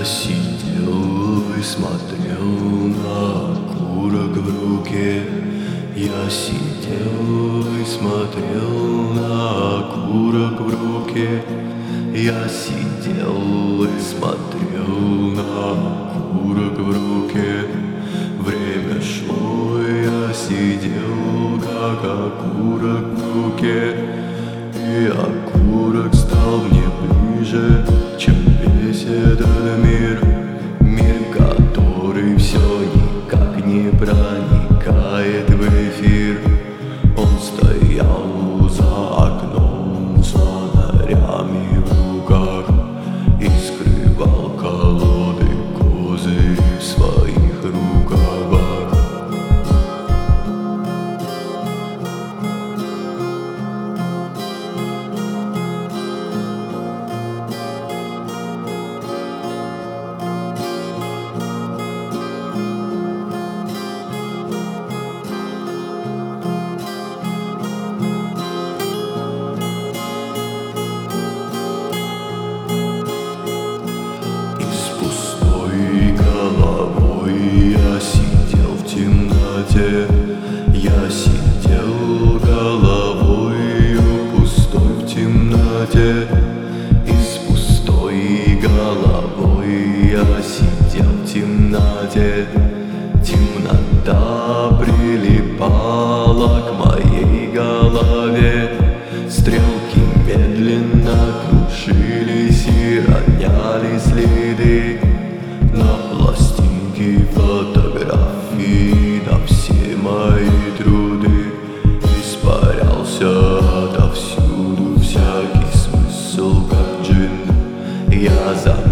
Я сидел и смотрел на окурок в руке. Я сидел и смотрел на окурок в руке. Я сидел и смотрел на окурок в руке. Время шло, я сидел, как окурок в руке. И окурок стал мне ближе, чем весь этот мир. Мир, который все никак не проникает в эфир. Он стоял за окном с фонарями в руках и скрывал колоды козырей в своих рукавах. Я сидел в темноте, я сидел головою пустой в темноте. И с пустой головой я сидел в темноте. Темнота прилипала к моей голове. Стрелки медленно крушились и роняли следы на пластинке фотографии, на все мои труды. Испарялся отовсюду всякий смысл, как джин. Я